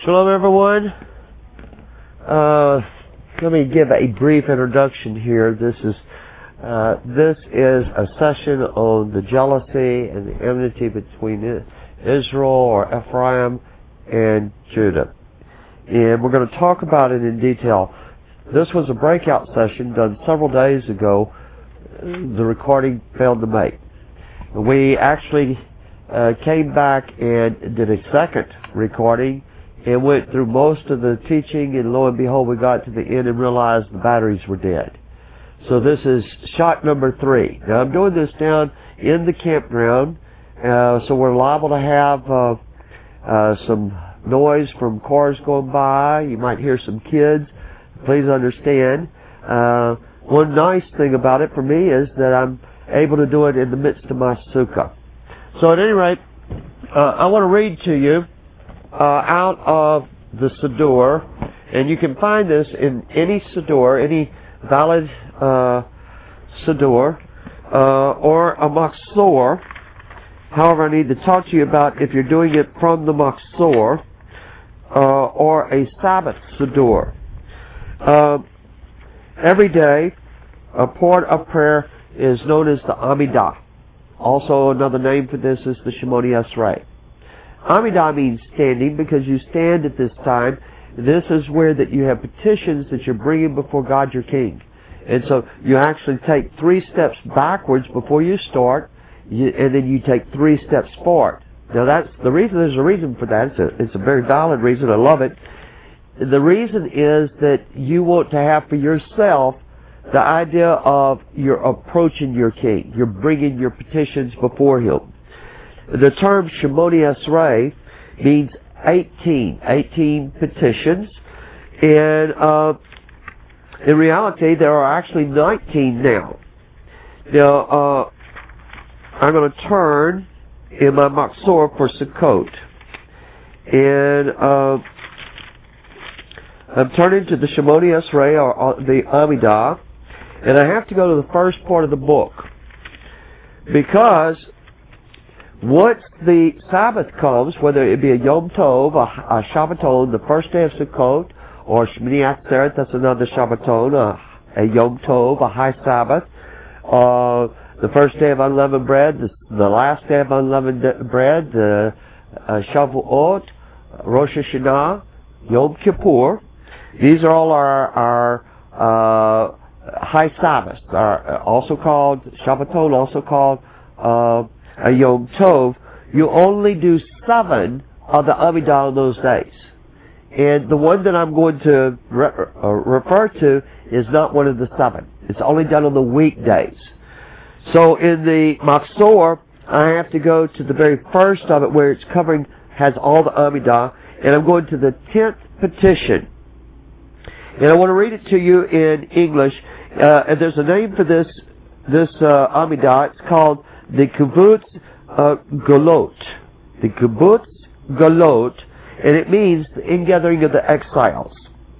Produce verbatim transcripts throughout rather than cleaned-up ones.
Shalom, everyone. Uh, let me give a brief introduction here. This is uh, this is a session on the jealousy and the enmity between Israel or Ephraim and Judah, and we're going to talk about it in detail. This was a breakout session done several days ago. The recording failed to make. We actually uh, came back and did a second recording and went through most of the teaching, and lo and behold, we got to the end and realized the batteries were dead. So this is shot number three. Now I'm doing this down in the campground, uh, so we're liable to have uh, uh, some noise from cars going by. You might hear some kids. Please understand. Uh, one nice thing about it for me is that I'm able to do it in the midst of my sukkah. So at any rate, uh, I want to read to you Uh, out of the Siddur, and you can find this in any Siddur, any valid uh, Siddur, uh, or a Machzor. However, I need to talk to you about if you're doing it from the Machzor uh, or a Sabbath Siddur. Uh, every day, a part of prayer is known as the Amidah. Also, another name for this is the Shemoni Esrei. Amidah means standing because you stand at this time. This is where that you have petitions that you're bringing before God your King. And so you actually take three steps backwards before you start, and then you take three steps forward. Now that's the reason, there's a reason for that. It's a, it's a very valid reason. I love it. The reason is that you want to have for yourself the idea of you're approaching your King. You're bringing your petitions before Him. The term Shemoni Esrei means eighteen, eighteen petitions, and uh, in reality there are actually nineteen now. Now, uh, I'm going to turn in my Machzor for Sukkot, and uh, I'm turning to the Shemoni Esrei, or, or the Amidah, and I have to go to the first part of the book, because once the Sabbath comes, whether it be a Yom Tov, a, a Shabbaton, the first day of Sukkot, or Shmini Atzeret, that's another Shabbaton, a, a Yom Tov, a high Sabbath, uh, the first day of unleavened bread, the, the last day of unleavened bread, the uh, Shavuot, Rosh Hashanah, Yom Kippur. These are all our, our uh, high Sabbaths, are also called Shabbaton, also called uh, a Yom Tov. You only do seven of the Amidah on those days. And the one that I'm going to re- uh, refer to is not one of the seven. It's only done on the weekdays. So in the Machzor, I have to go to the very first of it where it's covering, has all the Amidah, and I'm going to the tenth petition. And I want to read it to you in English. Uh, and there's a name for this, this uh, Amidah. It's called the Kibbutz uh, Golot. The Kibbutz Golot, and it means the ingathering of the exiles.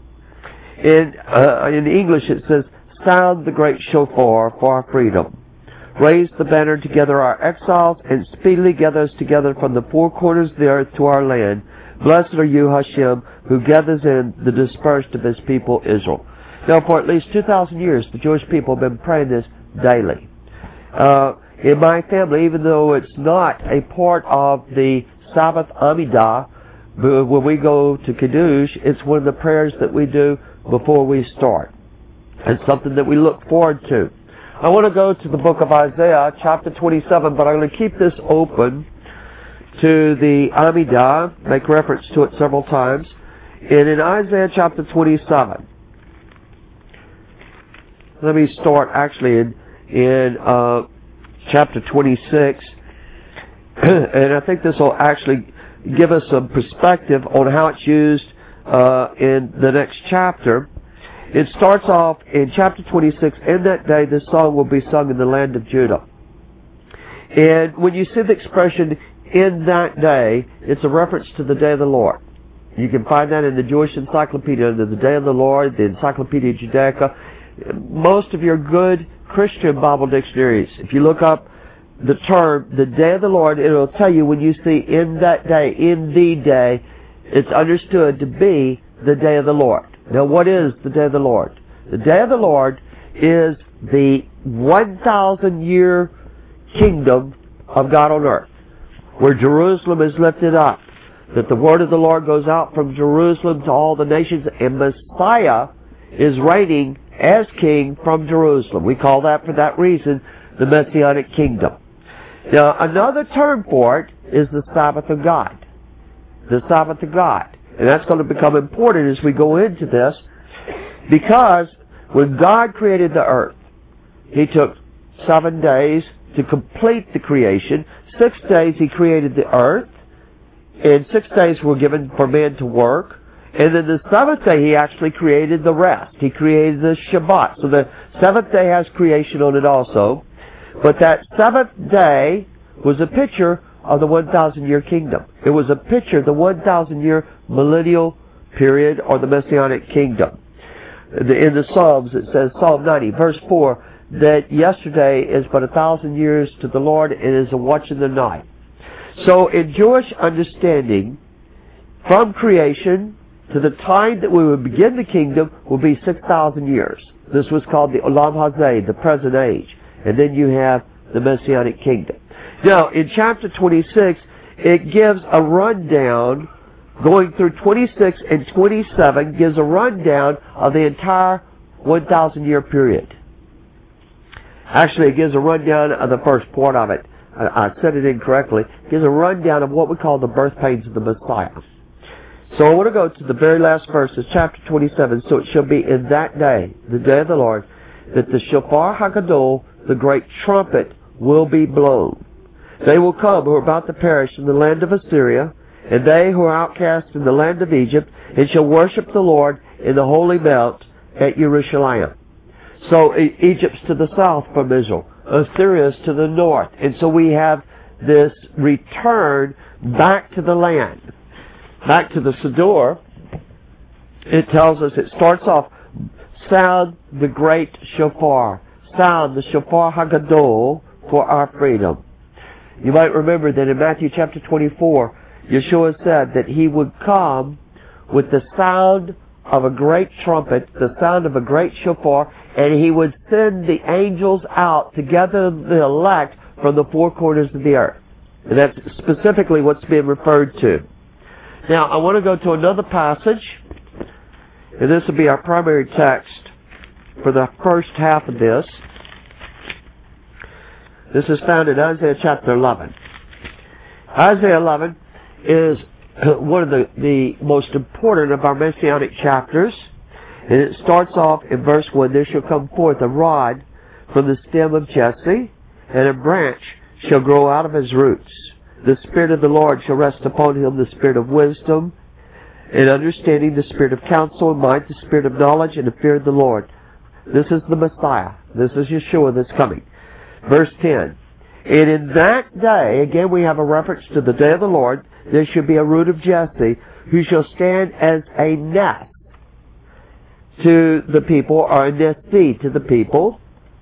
In, uh, in English it says, sound the great shofar for our freedom. Raise the banner to gather our exiles, and speedily gather us together from the four corners of the earth to our land. Blessed are you, Hashem, who gathers in the dispersed of His people, Israel. Now, for at least two thousand years, the Jewish people have been praying this daily. Uh, In my family, even though it's not a part of the Sabbath Amidah, when we go to Kiddush, it's one of the prayers that we do before we start. It's something that we look forward to. I want to go to the book of Isaiah, chapter twenty-seven, but I'm going to keep this open to the Amidah, make reference to it several times. And in Isaiah chapter twenty-seven, let me start actually in, in uh, chapter twenty-six, and I think this will actually give us some perspective on how it's used uh, in the next chapter. It starts off in chapter twenty-six, in that day this song will be sung in the land of Judah. And when you see the expression, in that day, it's a reference to the day of the Lord. You can find that in the Jewish Encyclopedia, under the day of the Lord, the Encyclopedia Judaica. Most of your good Christian Bible dictionaries, if you look up the term, the day of the Lord, it will tell you when you see in that day, in the day, It's understood to be the day of the Lord. Now, what is the day of the Lord? The day of the Lord is the one thousand year kingdom of God on earth, where Jerusalem is lifted up, that the word of the Lord goes out from Jerusalem to all the nations, and Messiah is reigning as king from Jerusalem. We call that, for that reason, the Messianic kingdom. Now, another term for it is the Sabbath of God. The Sabbath of God. And that's going to become important as we go into this, because when God created the earth, He took seven days to complete the creation. Six days He created the earth, and six days were given for man to work. And then the seventh day He actually created the rest. He created the Shabbat. So the seventh day has creation on it also. But that seventh day was a picture of the one thousand year kingdom. It was a picture of the one thousand year millennial period, or the Messianic kingdom. In the Psalms, it says, Psalm ninety, verse four, that yesterday is but a thousand years to the Lord, and is a watch in the night. So in Jewish understanding, from creation to the time that we would begin the kingdom will be six thousand years. This was called the Olam Hazeh, the present age. And then you have the Messianic kingdom. Now, in chapter twenty-six, it gives a rundown, going through twenty-six and twenty-seven, gives a rundown of the entire one thousand year period. Actually, it gives a rundown of the first part of it. I, I said it incorrectly. It gives a rundown of what we call the birth pains of the Messiah. So I want to go to the very last verse of chapter twenty-seven. So it shall be in that day, the day of the Lord, that the Shofar HaGadol, the great trumpet, will be blown. They will come who are about to perish in the land of Assyria, and they who are outcast in the land of Egypt, and shall worship the Lord in the holy mount at Jerusalem. So Egypt's to the south from Israel, Assyria's to the north. And so we have this return back to the land. Back to the Siddur, it tells us, it starts off, sound the great shofar. Sound the Shofar HaGadol for our freedom. You might remember that in Matthew chapter twenty-four, Yeshua said that He would come with the sound of a great trumpet, the sound of a great shofar, and He would send the angels out to gather the elect from the four corners of the earth. And that's specifically what's being referred to. Now, I want to go to another passage, and this will be our primary text for the first half of this. This is found in Isaiah chapter eleven. Isaiah eleven is one of the, the most important of our Messianic chapters. And it starts off in verse one, there shall come forth a rod from the stem of Jesse, and a branch shall grow out of his roots. The Spirit of the Lord shall rest upon him, the Spirit of wisdom and understanding, the Spirit of counsel and might, the Spirit of knowledge and the fear of the Lord. This is the Messiah. This is Yeshua that's coming. Verse ten. And in that day, again we have a reference to the day of the Lord, there shall be a root of Jesse, who shall stand as a nest to the people, or a nesti to the people.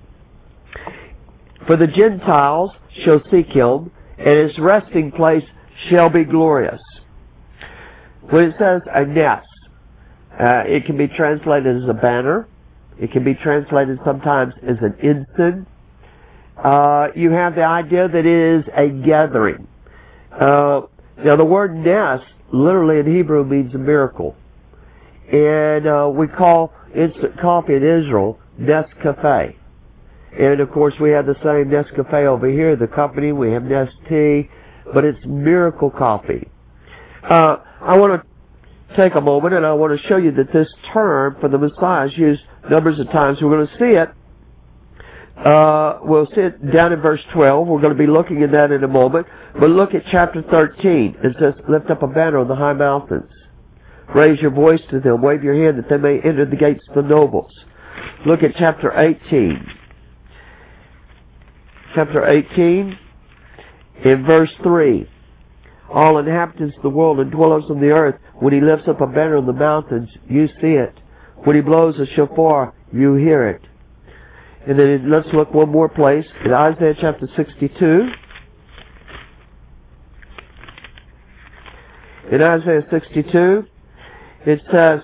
For the Gentiles shall seek him, and his resting place shall be glorious. When it says a nest, uh, it can be translated as a banner. It can be translated sometimes as an ensign. Uh, you have the idea that it is a gathering. Uh, now the word nest, literally in Hebrew, means a miracle. And uh, we call instant coffee in Israel Nescafe. And of course we have the same Nescafe over here, the company. We have Nestea, but it's miracle coffee. Uh, I want to take a moment and I want to show you that this term for the Messiah is used numbers of times. We're going to see it. Uh, we'll see it down in verse twelve. We're going to be looking at that in a moment. But look at chapter thirteen. It says, lift up a banner on the high mountains. Raise your voice to them. Wave your hand that they may enter the gates of the nobles. Look at chapter eighteen. Chapter eighteen, in verse three. All inhabitants of the world and dwellers on the earth, when he lifts up a banner on the mountains, you see it. When he blows a shofar, you hear it. And then let's look one more place, in Isaiah chapter sixty-two. In Isaiah sixty-two, it says,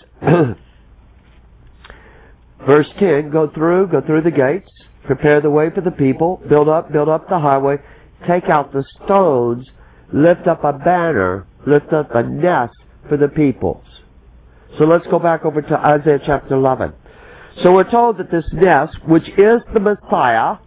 verse ten, go through, go through the gates, prepare the way for the people, build up, build up the highway, take out the stones, lift up a banner, lift up a nest for the peoples. So let's go back over to Isaiah chapter eleven. So we're told that this nest, which is the Messiah,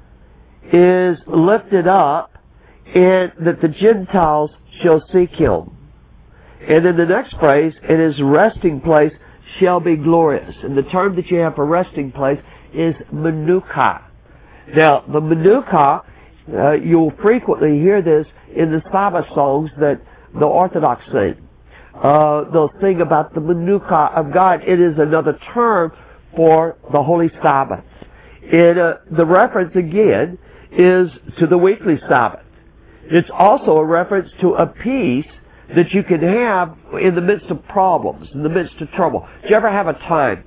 is lifted up and that the Gentiles shall seek Him. And in the next phrase, and His resting place shall be glorious. And the term that you have for resting place is Menukah. Now, the Menukah, uh, you'll frequently hear this in the Sabbath songs that the Orthodox sing. Uh, they'll sing about the Menukah of God. It is another term for the Holy Sabbath. It, uh, the reference, again, is to the weekly Sabbath. It's also a reference to a peace that you can have in the midst of problems, in the midst of trouble. Did you ever have a time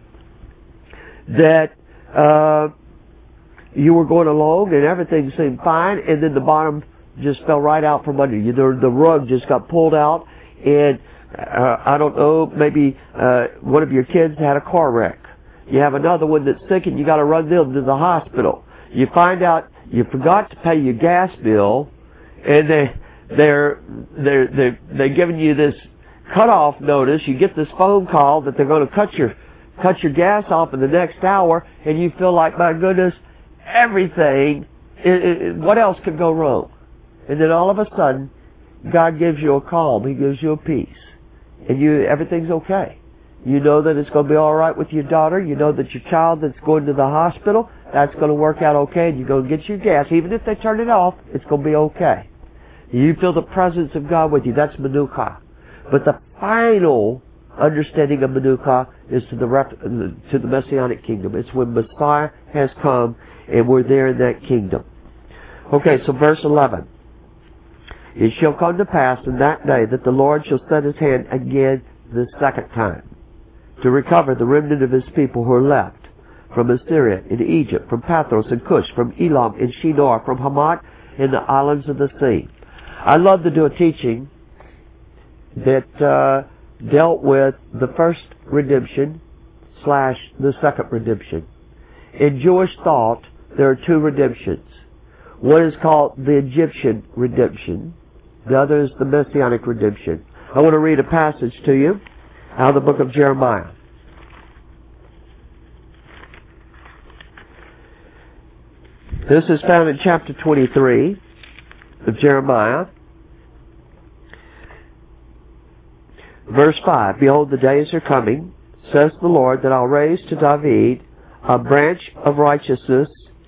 that uh, you were going along and everything seemed fine, and then the bottom just fell right out from under you? The, the rug just got pulled out, and uh, I don't know, maybe uh, one of your kids had a car wreck. You have another one that's sick, and you got to run them to the hospital. You find out you forgot to pay your gas bill, and they they're they're they're they're giving you this cutoff notice. You get this phone call that they're going to cut your cut your gas off in the next hour, and you feel like, my goodness, everything. It, it, what else could go wrong? And then all of a sudden, God gives you a calm. He gives you a peace, and you everything's okay. You know that it's going to be all right with your daughter. You know that your child that's going to the hospital, that's going to work out okay, and you're going to get your gas. Even if they turn it off, it's going to be okay. You feel the presence of God with you. That's Menukah. But the final understanding of Menukah is to the rep- to the Messianic kingdom. It's when Messiah has come and we're there in that kingdom. Okay, so verse eleven. It shall come to pass in that day that the Lord shall set His hand again the second time to recover the remnant of His people who are left from Assyria and Egypt, from Pathros and Cush, from Elam and Shinar, from Hamath and the islands of the sea. I love to do a teaching that uh, dealt with the first redemption slash the second redemption. In Jewish thought, there are two redemptions. One is called the Egyptian redemption. The other is the Messianic redemption. I want to read a passage to you out of the book of Jeremiah. This is found in chapter twenty-three of Jeremiah. Verse five, Behold, the days are coming, says the Lord, that I'll raise to David a branch of righteousness.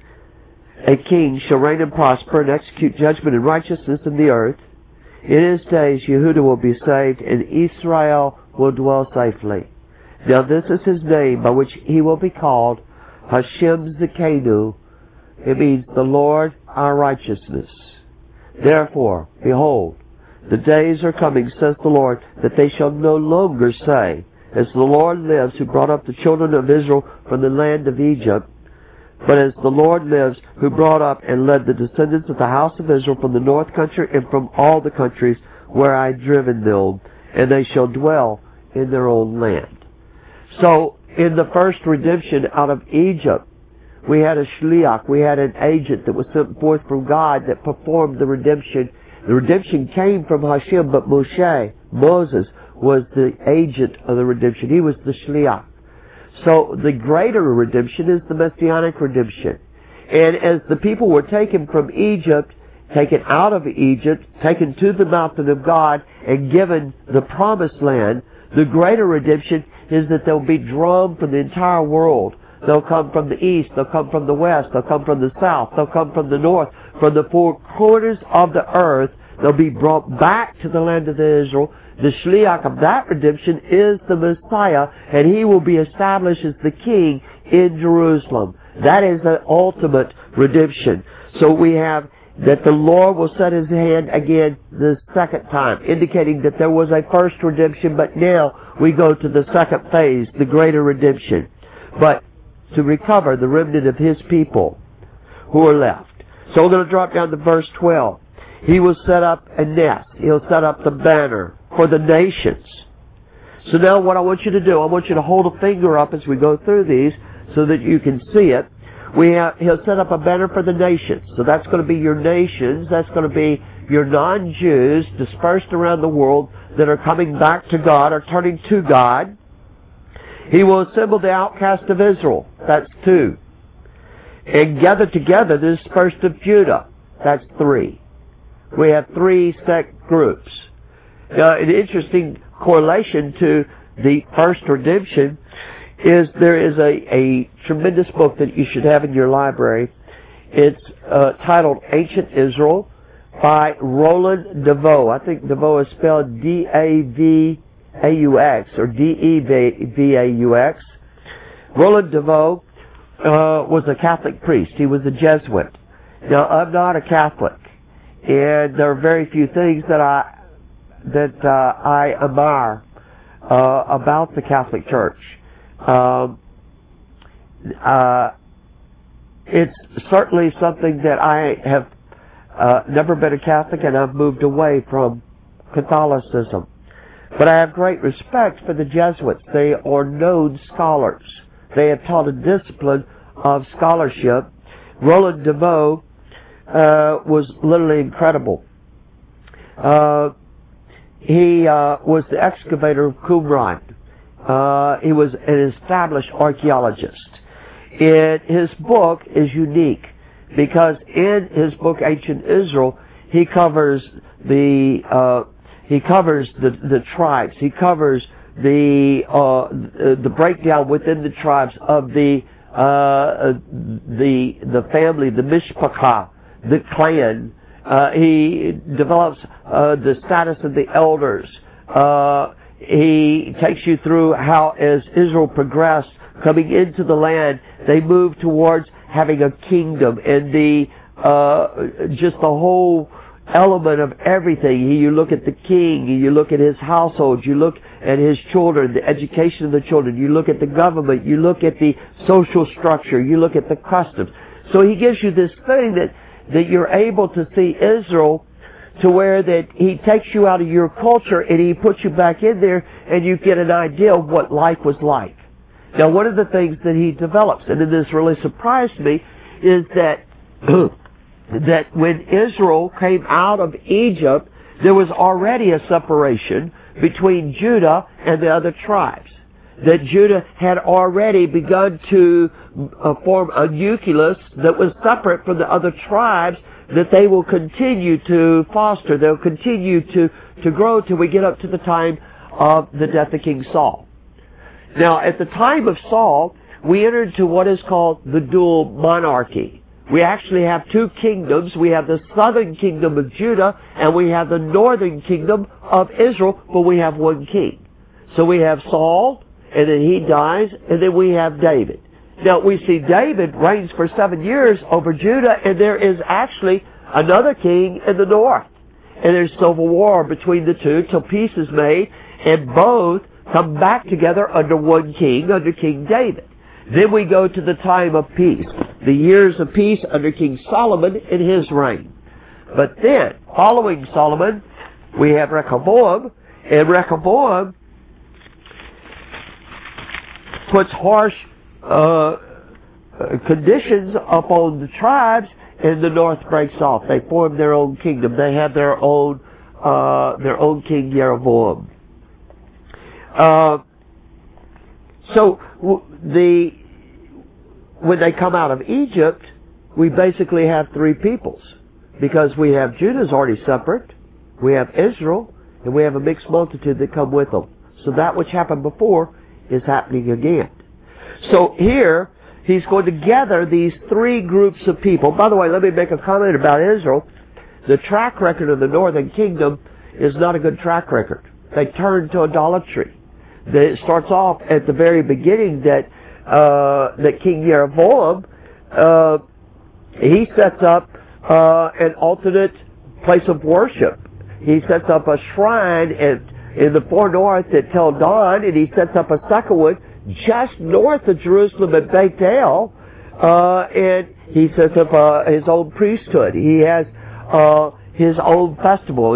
A king shall reign and prosper and execute judgment and righteousness in the earth. In his days Yehudah will be saved, and Israel will dwell safely. Now this is his name by which he will be called, Hashem Zikenu. It means the Lord our righteousness. Therefore, behold, the days are coming, says the Lord, that they shall no longer say, As the Lord lives, who brought up the children of Israel from the land of Egypt, but as the Lord lives, who brought up and led the descendants of the house of Israel from the north country and from all the countries where I had driven them, and they shall dwell in their own land. So, in the first redemption out of Egypt, we had a shliach, we had an agent that was sent forth from God that performed the redemption. The redemption came from Hashem, but Moshe, Moses, was the agent of the redemption. He was the shliach. So the greater redemption is the Messianic redemption. And as the people were taken from Egypt, taken out of Egypt, taken to the mountain of God, and given the promised land, the greater redemption is that they'll be drawn from the entire world. They'll come from the east, they'll come from the west, they'll come from the south, they'll come from the north, from the four corners of the earth. They'll be brought back to the land of Israel. The shliach of that redemption is the Messiah, and he will be established as the king in Jerusalem. That is the ultimate redemption. So we have that the Lord will set His hand again the second time, indicating that there was a first redemption, but now we go to the second phase, the greater redemption. But to recover the remnant of His people who are left. So we're going to drop down to verse twelve. He will set up a nest. He'll set up the banner for the nations. So now what I want you to do, I want you to hold a finger up as we go through these so that you can see it. We have, he'll set up a banner for the nations. So that's going to be your nations. That's going to be your non-Jews dispersed around the world that are coming back to God or turning to God. He will assemble the outcast of Israel. That's two. And gather together the dispersed of Judah. That's three. We have three sect groups. Now, an interesting correlation to the first redemption is there is a, a tremendous book that you should have in your library. It's uh, titled Ancient Israel by Roland DeVaux. I think DeVaux is spelled D A V A U X or D E V A U X. Roland DeVaux uh, was a Catholic priest. He was a Jesuit. Now, I'm not a Catholic, and there are very few things that I that uh, I admire uh, about the Catholic Church. Um, uh, it's certainly something that I have uh, never been a Catholic, and I've moved away from Catholicism. But I have great respect for the Jesuits. They are known scholars. They have taught a discipline of scholarship. Roland DeVaux uh, was literally incredible. Uh, he uh, was the excavator of Qumran. Uh, he was an established archaeologist. And his book is unique because in his book Ancient Israel, he covers the uh, he covers the the tribes. He covers the uh, the breakdown within the tribes of the uh, the the family, the mishpachah, the clan. Uh, he develops uh, the status of the elders. Uh, he takes you through how, as Israel progressed, coming into the land, they moved towards having a kingdom, and the uh, just the whole element of everything. You look at the king, you look at his household, you look at his children, the education of the children, you look at the government, you look at the social structure, you look at the customs. So he gives you this thing that that you're able to see Israel to where that he takes you out of your culture and he puts you back in there and you get an idea of what life was like. Now, one of the things that he develops, and this really surprised me, is that that when Israel came out of Egypt, there was already a separation between Judah and the other tribes. That Judah had already begun to uh, form a nucleus that was separate from the other tribes that they will continue to foster. They'll continue to, to grow till we get up to the time of the death of King Saul. Now, at the time of Saul, we entered into what is called the dual monarchy. We actually have two kingdoms. We have the southern kingdom of Judah and we have the northern kingdom of Israel, but we have one king. So we have Saul, and then he dies, and then we have David. Now, we see David reigns for seven years over Judah, and there is actually another king in the north. And there's civil war between the two till peace is made, and both come back together under one king, under King David. Then we go to the time of peace, the years of peace under King Solomon in his reign. But then, following Solomon, we have Rehoboam, and Rehoboam puts harsh uh, conditions upon the tribes, and the north breaks off. They form their own kingdom. They have their own uh, their own king Jeroboam. Uh, so w- the when they come out of Egypt, we basically have three peoples because we have Judah's already separate, we have Israel, and we have a mixed multitude that come with them. So that which happened before is happening again. So here, he's going to gather these three groups of people. By the way, let me make a comment about Israel. The track record of the northern kingdom is not a good track record. They turn to idolatry. It starts off at the very beginning that uh, that King Jeroboam, uh, he sets up uh, an alternate place of worship. He sets up a shrine at in the far north at Tel Dan, and he sets up a second one just north of Jerusalem at Beit El, uh, and he sets up uh, his own priesthood. He has uh, his own festivals.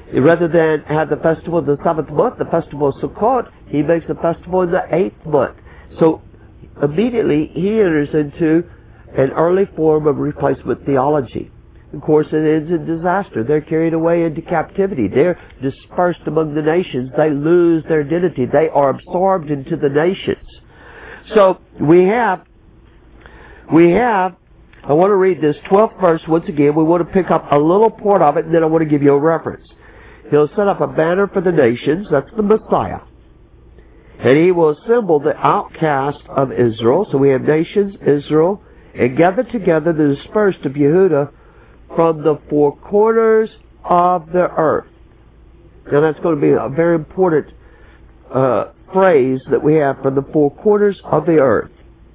rather than have the festival in the seventh month, the festival of Sukkot, he makes the festival in the eighth month. So immediately he enters into an early form of replacement theology. Of course, it ends in disaster. They're carried away into captivity. They're dispersed among the nations. They lose their identity. They are absorbed into the nations. So we have, we have, I want to read this twelfth verse once again. We want to pick up a little part of it, and then I want to give you a reference. He'll set up a banner for the nations. That's the Messiah. And he will assemble the outcast of Israel. So we have nations, Israel, and gather together the dispersed of Yehudah from the four corners of the earth. Now that's going to be a very important uh, phrase that we have, from the four corners of the earth.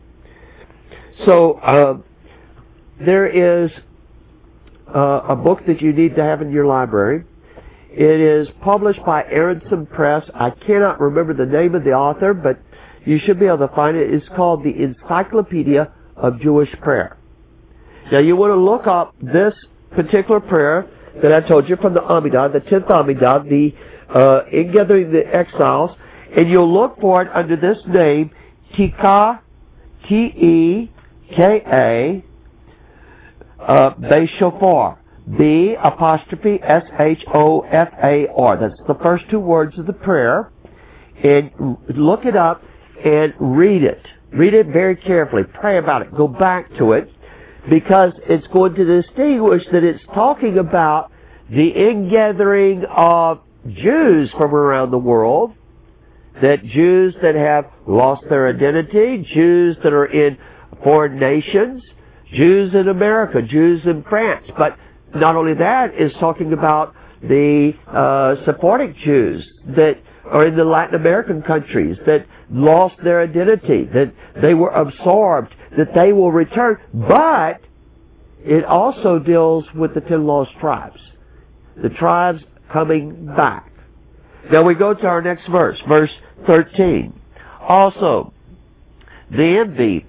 So uh, there is uh, a book that you need to have in your library. It is published by Aronson Press. I cannot remember the name of the author, but you should be able to find it. It's called the Encyclopedia of Jewish Prayer. Now you want to look up this particular prayer that I told you from the Amidah, the tenth Amidah, the uh, in gathering the exiles, and you'll look for it under this name, Tika, T E K A, uh, Beshofar. B apostrophe S H O F A R. That's the first two words of the prayer. And look it up and read it. Read it very carefully. Pray about it. Go back to it, because it's going to distinguish that it's talking about the ingathering of Jews from around the world, that Jews that have lost their identity, Jews that are in foreign nations, Jews in America, Jews in France. But not only that, it's talking about the uh, Sephardic Jews that are in the Latin American countries that lost their identity, that they were absorbed, that they will return. But it also deals with the ten lost tribes, the tribes coming back. Now we go to our next verse, verse thirteen. Also, the envy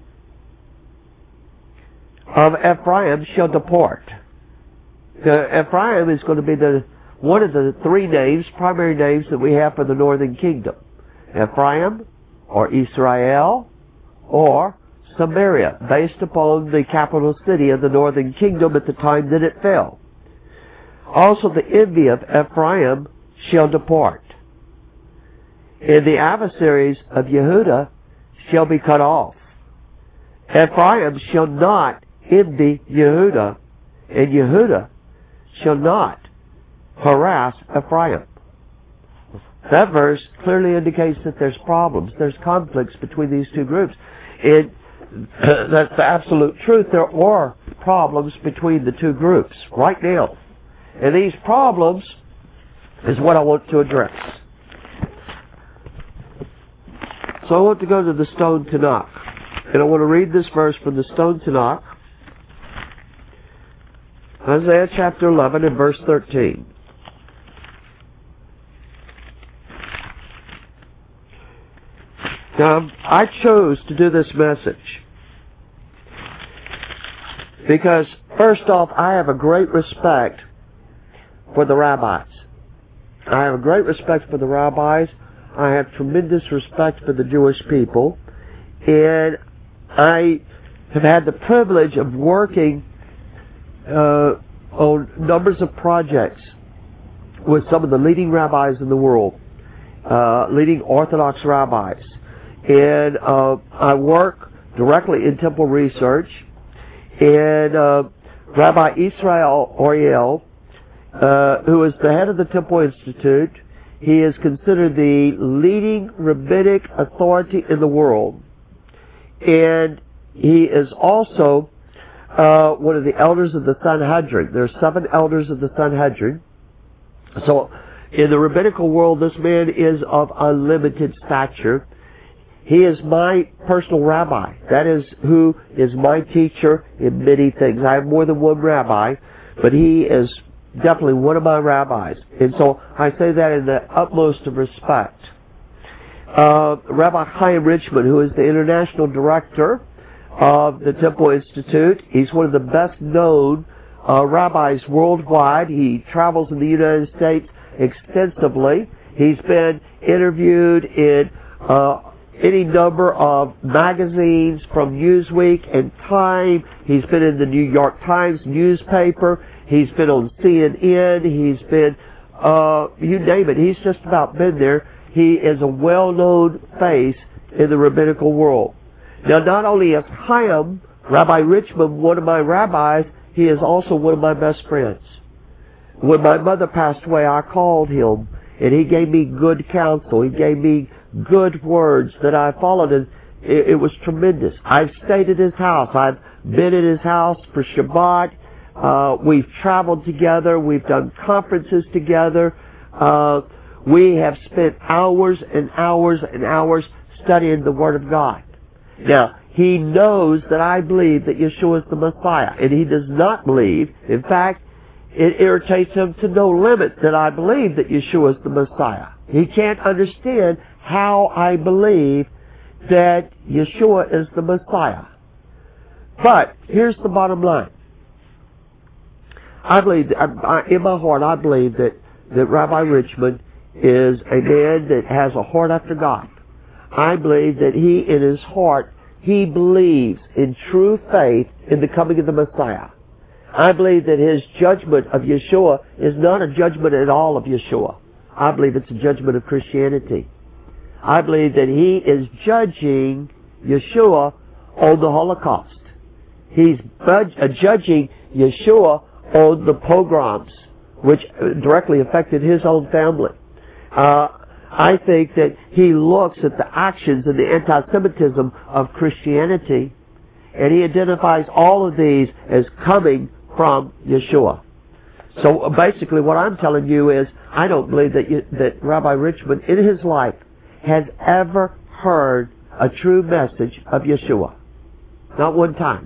of Ephraim shall depart. Now, Ephraim is going to be the one of the three names, primary names that we have for the northern kingdom. Ephraim, or Israel, or Samaria, based upon the capital city of the northern kingdom at the time that it fell. Also the envy of Ephraim shall depart, and the adversaries of Yehudah shall be cut off. Ephraim shall not envy Yehudah, and Yehudah shall not harass Ephraim. That verse clearly indicates that there's problems, there's conflicts between these two groups. And uh, that's the absolute truth. There are problems between the two groups right now. And these problems is what I want to address. So I want to go to the Stone Tanakh. And I want to read this verse from the Stone Tanakh. Isaiah chapter eleven and verse thirteen. Now, I chose to do this message because, first off, I have a great respect for the rabbis. I have a great respect for the rabbis. I have tremendous respect for the Jewish people. And I have had the privilege of working uh, on numbers of projects with some of the leading rabbis in the world, uh, leading Orthodox rabbis. And uh, I work directly in temple research. And uh, Rabbi Israel Oriel, uh, who is the head of the Temple Institute, he is considered the leading rabbinic authority in the world. And he is also uh, one of the elders of the Sanhedrin. There are seven elders of the Sanhedrin. So in the rabbinical world, this man is of unlimited stature. He is my personal rabbi. That is who is my teacher in many things. I have more than one rabbi, but he is definitely one of my rabbis. And so I say that in the utmost of respect. Uh, Rabbi Chaim Richman, who is the international director of the Temple Institute, he's one of the best known uh, rabbis worldwide. He travels in the United States extensively. He's been interviewed in uh, any number of magazines from Newsweek and Time. He's been in the New York Times newspaper. He's been on C N N. He's been, uh, you name it. He's just about been there. He is a well-known face in the rabbinical world. Now, not only is Chaim, Rabbi Richman, one of my rabbis, he is also one of my best friends. When my mother passed away, I called him, and he gave me good counsel. He gave me good words that I followed, and it, it was tremendous. I've stayed at his house. I've been at his house for Shabbat. Uh, we've traveled together. We've done conferences together. Uh, we have spent hours and hours and hours studying the Word of God. Now, he knows that I believe that Yeshua is the Messiah, and he does not believe, in fact, it irritates him to no limit that I believe that Yeshua is the Messiah. He can't understand how I believe that Yeshua is the Messiah. But here's the bottom line. I believe, in my heart, I believe that, that Rabbi Richman is a man that has a heart after God. I believe that he, in his heart, he believes in true faith in the coming of the Messiah. I believe that his judgment of Yeshua is not a judgment at all of Yeshua. I believe it's a judgment of Christianity. I believe that he is judging Yeshua on the Holocaust. He's judging Yeshua on the pogroms, which directly affected his own family. Uh, I think that he looks at the actions and the anti-Semitism of Christianity, and he identifies all of these as coming from Yeshua. So basically what I'm telling you is, I don't believe that, you, that Rabbi Richman in his life has ever heard a true message of Yeshua. Not one time.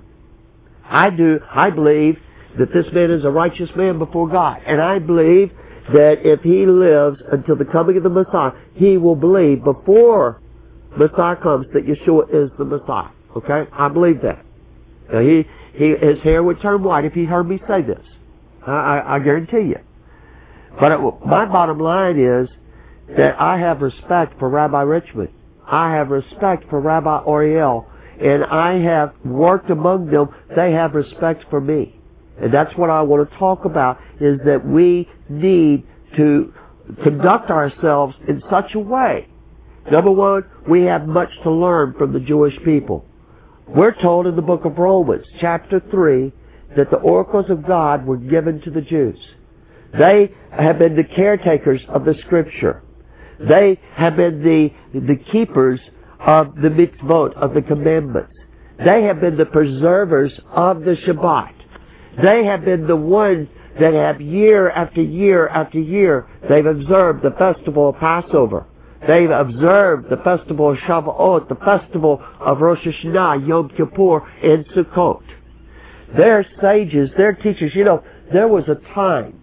I do, I believe that this man is a righteous man before God. And I believe that if he lives until the coming of the Messiah, he will believe before Messiah comes that Yeshua is the Messiah. Okay? I believe that. Now he, he, his hair would turn white if he heard me say this. I, I, I guarantee you. But it, my bottom line is that I have respect for Rabbi Richman. I have respect for Rabbi Oriel. And I have worked among them. They have respect for me. And that's what I want to talk about, is that we need to conduct ourselves in such a way. Number one, we have much to learn from the Jewish people. We're told in the book of Romans, chapter three, that the oracles of God were given to the Jews. They have been the caretakers of the Scripture. They have been the, the keepers of the mitzvot, of the commandments. They have been the preservers of the Shabbat. They have been the ones that have year after year after year, they've observed the festival of Passover. They've observed the festival of Shavuot, the festival of Rosh Hashanah, Yom Kippur, and Sukkot. They're sages, they're teachers. You know, there was a time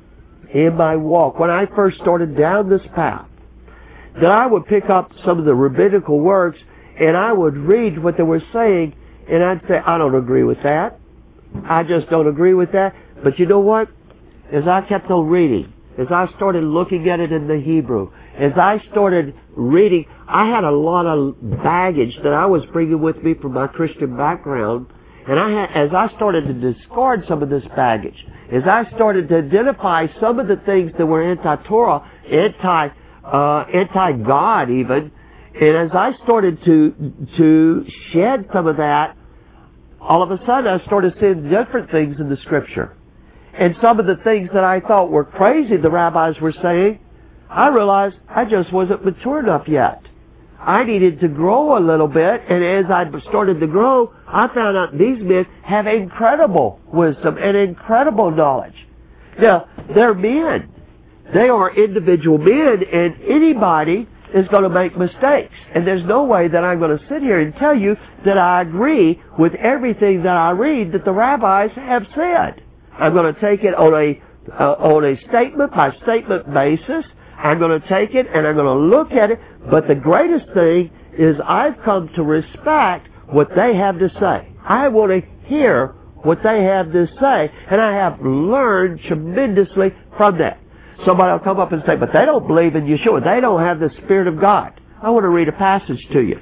in my walk when I first started down this path that I would pick up some of the rabbinical works and I would read what they were saying and I'd say, I don't agree with that. I just don't agree with that. But you know what? As I kept on reading, as I started looking at it in the Hebrew, as I started reading, I had a lot of baggage that I was bringing with me from my Christian background. And I had, as I started to discard some of this baggage, as I started to identify some of the things that were anti-Torah, anti, uh, anti-God even, and as I started to, to shed some of that, all of a sudden I started seeing different things in the Scripture. And some of the things that I thought were crazy the rabbis were saying, I realized I just wasn't mature enough yet. I needed to grow a little bit, and as I started to grow, I found out these men have incredible wisdom and incredible knowledge. Now, they're men. They are individual men, and anybody is going to make mistakes. And there's no way that I'm going to sit here and tell you that I agree with everything that I read that the rabbis have said. I'm going to take it on a, uh, on a statement by statement basis. I'm going to take it and I'm going to look at it. But the greatest thing is I've come to respect what they have to say. I want to hear what they have to say, and I have learned tremendously from that. Somebody will come up and say, but they don't believe in Yeshua. They don't have the Spirit of God. I want to read a passage to you.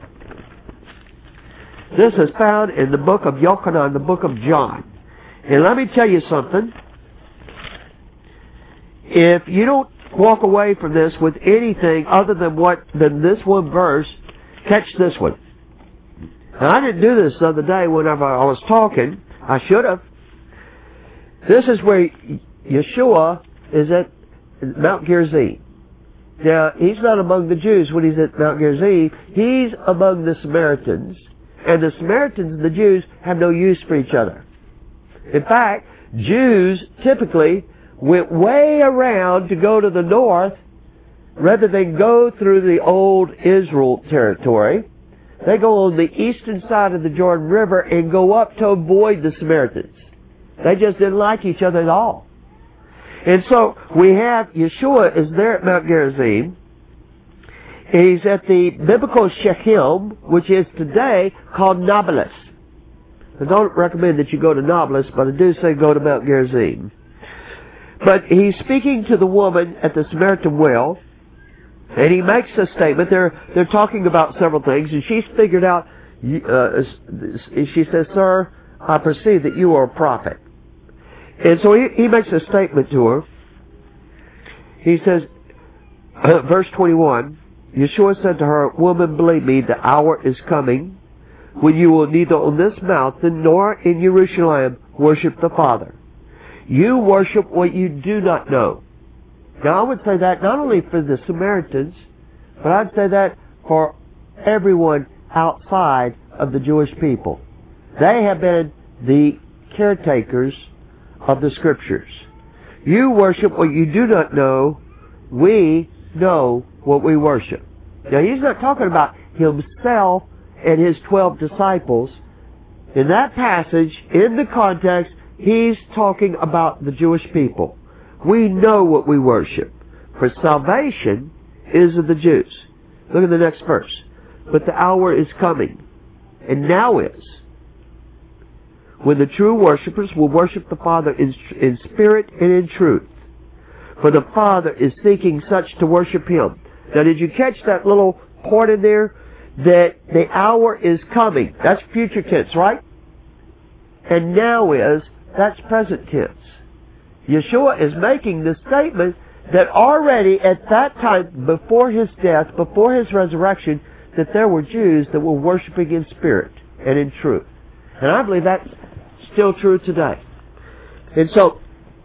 This is found in the book of Yochanan, the book of John. And let me tell you something. If you don't walk away from this with anything other than what than this one verse, catch this one. Now, I didn't do this the other day whenever I was talking. I should have. This is where Yeshua is at Mount Gerizim. Now, he's not among the Jews when he's at Mount Gerizim. He's among the Samaritans. And the Samaritans and the Jews have no use for each other. In fact, Jews typically went way around to go to the north rather than go through the old Israel territory. They go on the eastern side of the Jordan River and go up to avoid the Samaritans. They just didn't like each other at all. And so we have Yeshua is there at Mount Gerizim. He's at the biblical Shechem, which is today called Nablus. I don't recommend that you go to Nablus, but I do say go to Mount Gerizim. But he's speaking to the woman at the Samaritan well, and he makes a statement. They're, they're talking about several things, and she's figured out, uh, she says, "Sir, I perceive that you are a prophet." And so he, he makes a statement to her. He says, uh, verse twenty-one, Yeshua said to her, "Woman, believe me, the hour is coming when you will neither on this mountain nor in Jerusalem worship the Father. You worship what you do not know." Now, I would say that not only for the Samaritans, but I'd say that for everyone outside of the Jewish people. They have been the caretakers of the Scriptures. You worship what you do not know. We know what we worship. Now, he's not talking about himself and his twelve disciples. In that passage, in the context, he's talking about the Jewish people. We know what we worship. For salvation is of the Jews. Look at the next verse. But the hour is coming, and now is, when the true worshipers will worship the Father in, in spirit and in truth. For the Father is seeking such to worship Him. Now, did you catch that little part in there? That the hour is coming. That's future tense, right? And now is, that's present tense. Yeshua is making the statement that already at that time, before His death, before His resurrection, that there were Jews that were worshiping in spirit and in truth. And I believe that's still true today. And so,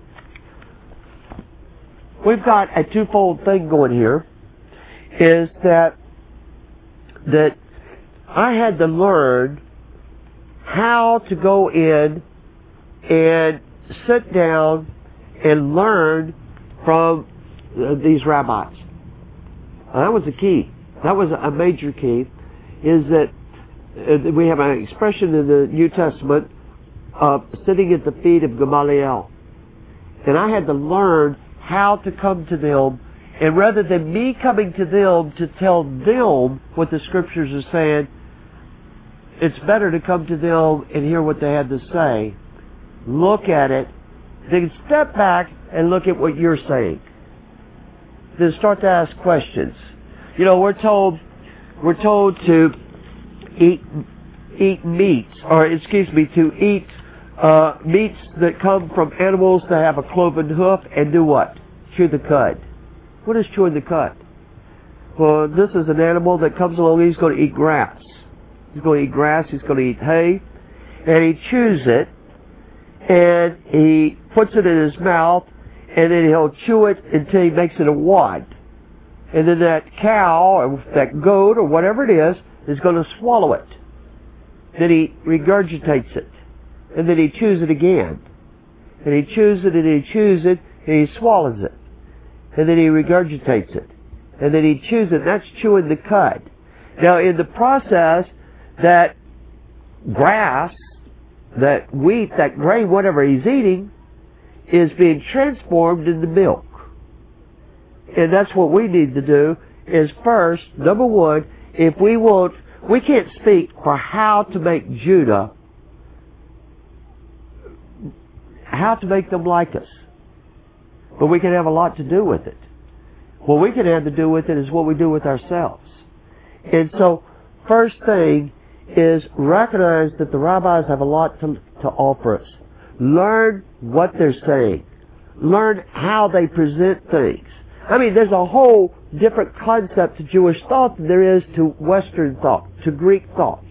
we've got a twofold thing going here, is that that I had to learn how to go in and sit down and learn from uh, these rabbis. And that was the key. That was a major key, is that uh, we have an expression in the New Testament of sitting at the feet of Gamaliel. And I had to learn how to come to them, and rather than me coming to them to tell them what the Scriptures are saying, it's better to come to them and hear what they had to say, look at it, then step back and look at what you're saying. Then start to ask questions. You know, we're told we're told to eat eat meats, or excuse me, to eat uh, meats that come from animals that have a cloven hoof and do what? Chew the cud. What is chewing the cud? Well, this is an animal that comes along, he's going to eat grass. He's going to eat grass, he's going to eat hay, and he chews it, and he puts it in his mouth, and then he'll chew it until he makes it a wad. And then that cow, or that goat, or whatever it is, is going to swallow it. Then he regurgitates it, and then he chews it again. And he chews it, and he chews it, and he swallows it. And then he regurgitates it. And then he chews it. That's chewing the cud. Now, in the process, that grass, that wheat, that grain, whatever he's eating, is being transformed into milk. And that's what we need to do, is first, number one, if we want, we can't speak for how to make Judah, how to make them like us. but we can have a lot to do with it. What we can have to do with it is what we do with ourselves. And so, first thing is recognize that the rabbis have a lot to, to offer us. Learn what they're saying. Learn how they present things. I mean, there's a whole different concept to Jewish thought than there is to Western thought, to Greek thought.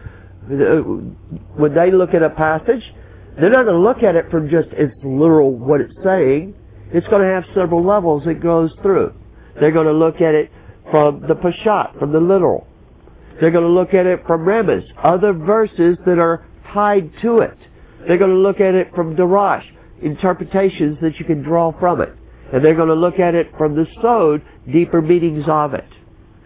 When they look at a passage, they're not going to look at it from just its literal what it's saying. It's going to have several levels it goes through. They're going to look at it from the Peshat, from the literal. They're going to look at it from Remez, other verses that are tied to it. They're going to look at it from Darash, interpretations that you can draw from it. And they're going to look at it from the Sod, deeper meanings of it.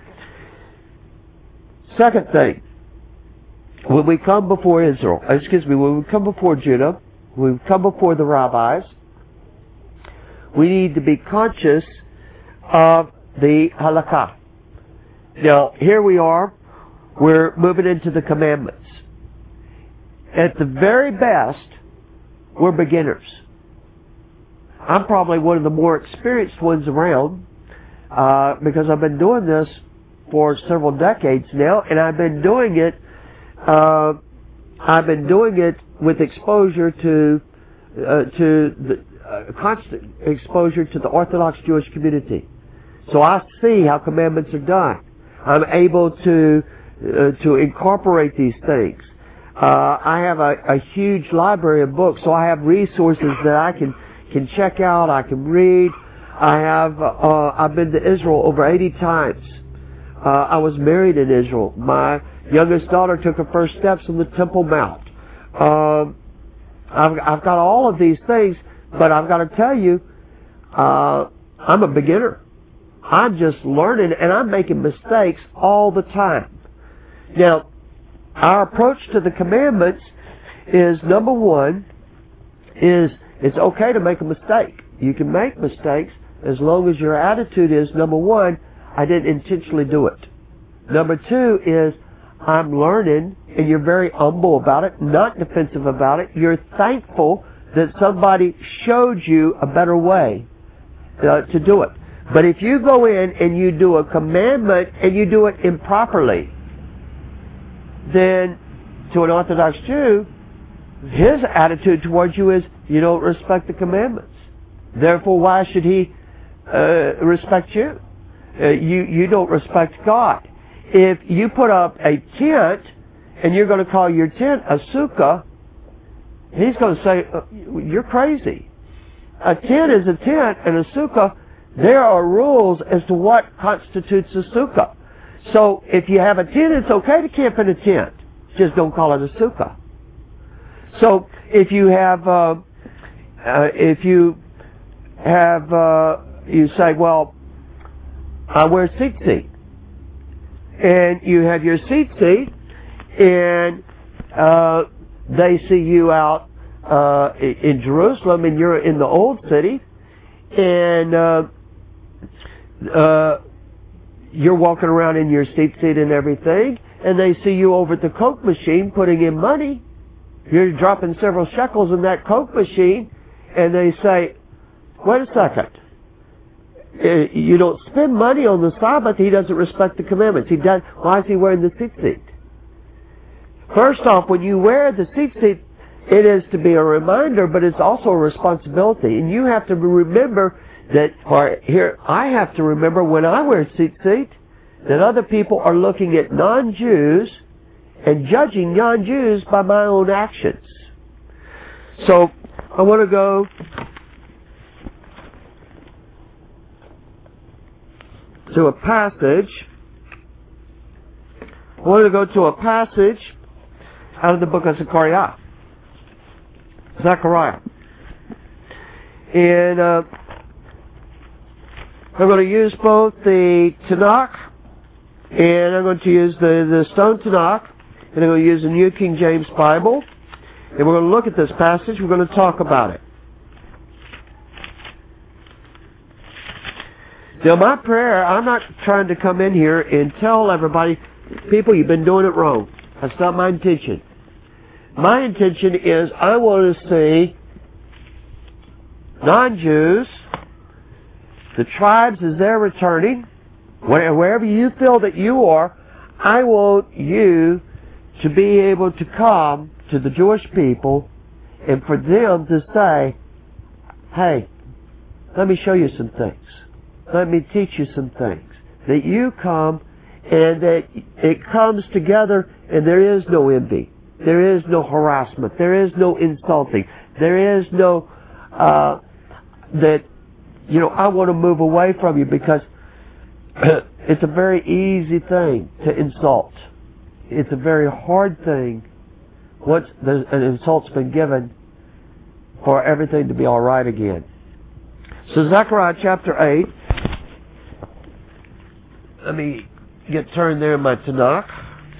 Second thing, when we come before Israel, excuse me, when we come before Judah, when we come before the rabbis, we need to be conscious of the halakha. Now, here we are, we're moving into the commandments. At the very best, we're beginners. I'm probably one of the more experienced ones around uh, because I've been doing this for several decades now, and I've been doing it. Uh, I've been doing it with exposure to uh, to the uh, constant exposure to the Orthodox Jewish community. So I see how commandments are done. I'm able to uh, to incorporate these things. Uh, I have a, a huge library of books, so I have resources that I can can check out. I can read. I have. Uh, I've been to Israel over eighty times. Uh, I was married in Israel. My youngest daughter took her first steps on the Temple Mount. Um, I've, I've got all of these things, but I've got to tell you, uh, I'm a beginner. I'm just learning, and I'm making mistakes all the time. Now, our approach to the commandments is, number one, is it's okay to make a mistake. You can make mistakes as long as your attitude is, number one, I didn't intentionally do it. Number two is, I'm learning, and you're very humble about it, not defensive about it. You're thankful that somebody showed you a better way uh, to do it. But if you go in and you do a commandment and you do it improperly, then to an Orthodox Jew, his attitude towards you is, you don't respect the commandments. Therefore, why should he uh, respect you? Uh, you? You don't respect God. If you put up a tent and you're going to call your tent a sukkah, he's going to say, you're crazy. A tent is a tent, and a sukkah, there are rules as to what constitutes a sukkah. So if you have a tent, it's okay to camp in a tent. Just don't call it a sukkah. So if you have, uh, uh, if you have, uh, you say, well, I wear tzitzit, and you have your tzitzit, and uh, they see you out uh, in Jerusalem, and you're in the old city, and uh, uh, you're walking around in your tzitzit and everything, and they see you over at the Coke machine putting in money. You're dropping several shekels in that Coke machine, and they say, wait a second. You don't spend money on the Sabbath. He doesn't respect the commandments. He does. Why is he wearing the tzitzit? First off, when you wear the tzitzit, it is to be a reminder, but it's also a responsibility. And you have to remember that, or here, I have to remember when I wear tzitzit, that other people are looking at non-Jews and judging non-Jews by my own actions. So, I want to go to a passage. I want to go to a passage out of the book of Zechariah. Zechariah. And uh, I'm going to use both the Tanakh, and I'm going to use the, the Stone Tanakh, and I'm going to use the New King James Bible. And we're going to look at this passage. We're going to talk about it. Now, my prayer, I'm not trying to come in here and tell everybody, people, you've been doing it wrong. That's not my intention. My intention is I want to see non-Jews the tribes as they're returning, wherever you feel that you are, I want you to be able to come to the Jewish people and for them to say, hey, let me show you some things. Let me teach you some things. That you come and that it comes together and there is no envy. There is no harassment. There is no insulting. There is no, uh, that, you know, I want to move away from you because it's a very easy thing to insult. It's a very hard thing once the, an insult's been given for everything to be all right again. So Zechariah chapter eight. Let me get turned there in my Tanakh.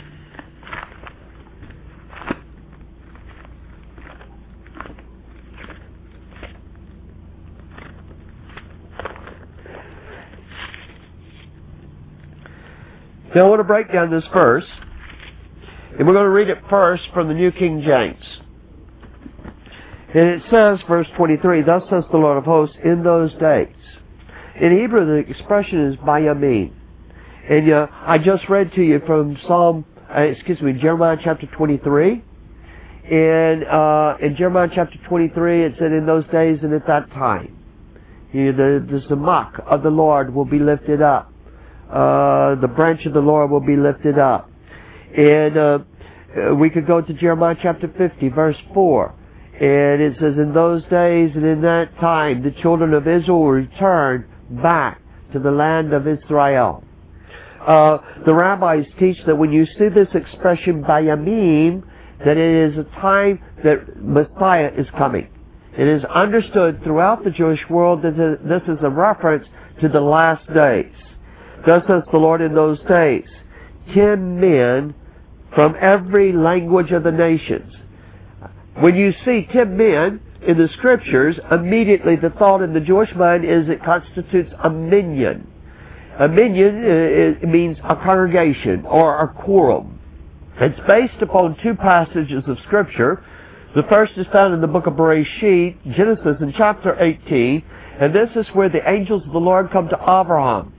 Now I want to break down this verse, and we're going to read it first from the New King James. And it says, verse twenty-three, Thus says the Lord of hosts, in those days. In Hebrew, the expression is bayamin. And uh, I just read to you from Psalm, uh, excuse me, Jeremiah chapter twenty-three. And uh, in Jeremiah chapter twenty-three, it said, in those days and at that time, you know, the, the Zamach of the Lord will be lifted up. Uh, the branch of the Lord will be lifted up. And uh, we could go to Jeremiah chapter fifty, verse four. And it says, in those days and in that time, the children of Israel will return back to the land of Israel. Uh, the rabbis teach that when you see this expression, bayamim, that it is a time that Messiah is coming. It is understood throughout the Jewish world that this is a reference to the last days. Thus says the Lord, in those days, ten men from every language of the nations. When you see ten men in the Scriptures, immediately the thought in the Jewish mind is it constitutes a minyan. A minyan uh, means a congregation or a quorum. It's based upon two passages of Scripture. The first is found in the book of Bereshit, Genesis in chapter eighteen, and this is where the angels of the Lord come to Abraham.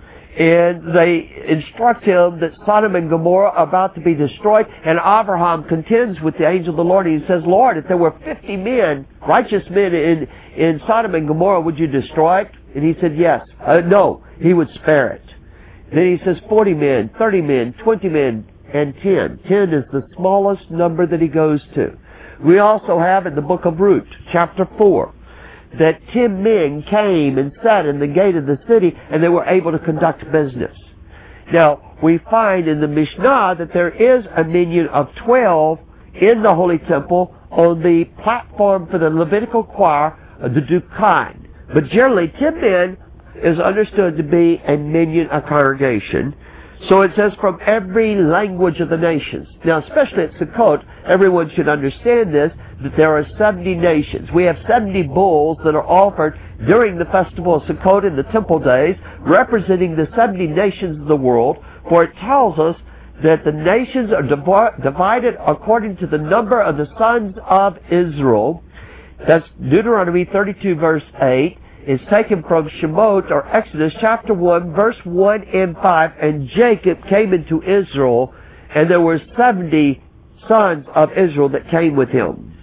And they instruct him that Sodom and Gomorrah are about to be destroyed. And Abraham contends with the angel of the Lord. And he says, Lord, if there were fifty men, righteous men in, in Sodom and Gomorrah, would you destroy it? And he said, yes. Uh, no, he would spare it. Then he says forty men, thirty men, twenty men, and ten. ten is the smallest number that he goes to. We also have in the book of Ruth, chapter four, that ten men came and sat in the gate of the city and they were able to conduct business. Now, we find in the Mishnah that there is a minyan of twelve in the Holy Temple on the platform for the Levitical choir, the Dukan. But generally, ten men is understood to be a minyan, a congregation. So it says from every language of the nations. Now, especially at Sukkot, everyone should understand this, that there are seventy nations. We have seventy bulls that are offered during the festival of Sukkot in the temple days, representing the seventy nations of the world, for it tells us that the nations are div- divided according to the number of the sons of Israel. That's Deuteronomy thirty-two, verse eight. Is taken from Shemot, or Exodus chapter one, verse one and five. And Jacob came into Israel, and there were seventy sons of Israel that came with him.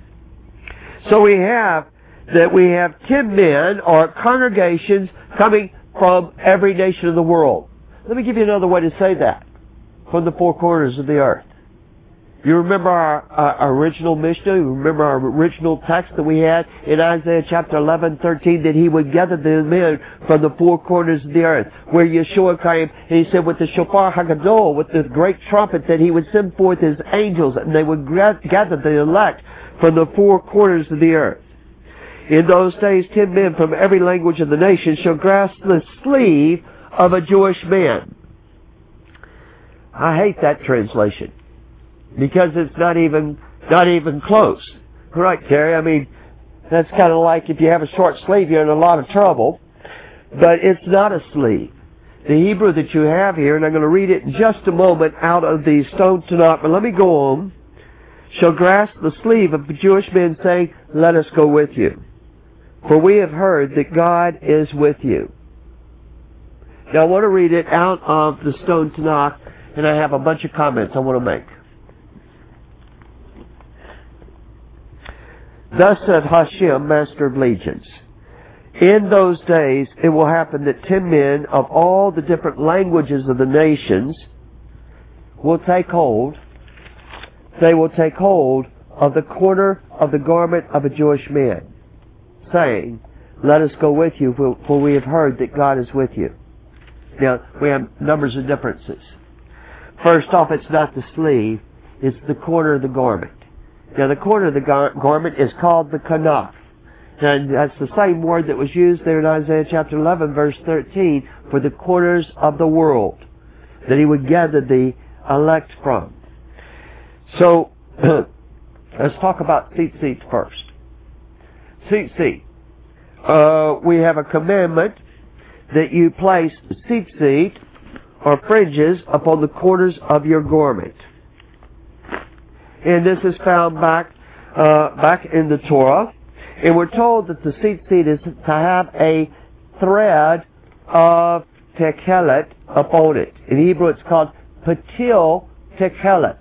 So we have that we have ten men, or congregations, coming from every nation of the world. Let me give you another way to say that. From the four corners of the earth. You remember our, our original Mishnah? You remember our original text that we had in Isaiah chapter eleven, thirteen, that he would gather the men from the four corners of the earth, where Yeshua came, and he said with the shofar hagadol, with the great trumpet, that he would send forth his angels, and they would gather the elect from the four corners of the earth. In those days, ten men from every language of the nation shall grasp the sleeve of a Jewish man. I hate that translation. Because it's not even not even close. Right, Terry? I mean, that's kind of like if you have a short sleeve, you're in a lot of trouble. But it's not a sleeve. The Hebrew that you have here, and I'm going to read it in just a moment out of the Stone Tanakh, but let me go on, shall grasp the sleeve of the Jewish men, saying, let us go with you. for we have heard that God is with you. Now I want to read it out of the Stone Tanakh, and I have a bunch of comments I want to make. Thus said Hashem, Master of Legions, in those days it will happen that ten men of all the different languages of the nations will take hold, they will take hold of the corner of the garment of a Jewish man, saying, let us go with you, for we have heard that God is with you. Now, we have numbers of differences. First off, it's not the sleeve, it's the corner of the garment. Now, the corner of the gar- garment is called the kanaf. And that's the same word that was used there in Isaiah chapter eleven, verse thirteen, for the corners of the world, that He would gather the elect from. So, let's talk about tzitzit first. Tzitzit. Uh, we have a commandment that you place tzitzit, or fringes, upon the corners of your garment. And this is found back uh, back in the Torah. And we're told that the tzitzit is to have a thread of techelet upon it. In Hebrew it's called patil techelet.